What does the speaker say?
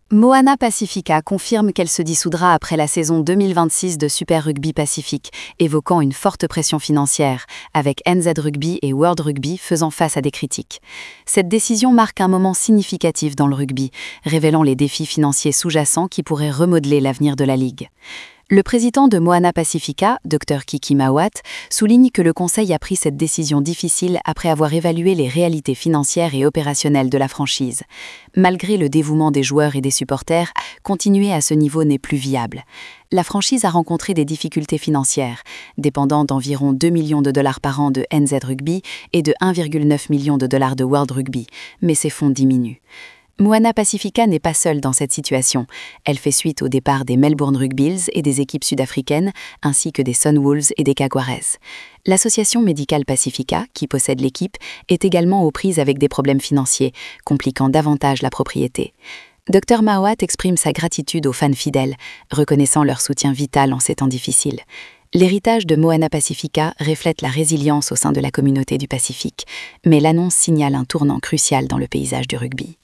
Moana Pacifica confirme qu'elle se dissoudra après la saison 2026 de Super Rugby Pacifique, évoquant une forte pression financière, avec NZ Rugby et World Rugby faisant face à des critiques. Cette décision marque un moment significatif dans le rugby, révélant les défis financiers sous-jacents qui pourraient remodeler l'avenir de la Ligue. Le président de Moana Pacifica, Dr Kiki Mawat, souligne que le conseil a pris cette décision difficile après avoir évalué les réalités financières et opérationnelles de la franchise. Malgré le dévouement des joueurs et des supporters, continuer à ce niveau n'est plus viable. La franchise a rencontré des difficultés financières, dépendant d'environ 2 millions de dollars par an de NZ Rugby et de 1,9 million de dollars de World Rugby, mais ses fonds diminuent. Moana Pacifica n'est pas seule dans cette situation. Elle fait suite au départ des Melbourne Rugbyls et des équipes sud-africaines, ainsi que des Sunwolves et des Jaguares. L'Association Médicale Pacifica, qui possède l'équipe, est également aux prises avec des problèmes financiers, compliquant davantage la propriété. Dr Mawat exprime sa gratitude aux fans fidèles, reconnaissant leur soutien vital en ces temps difficiles. L'héritage de Moana Pacifica reflète la résilience au sein de la communauté du Pacifique, mais l'annonce signale un tournant crucial dans le paysage du rugby.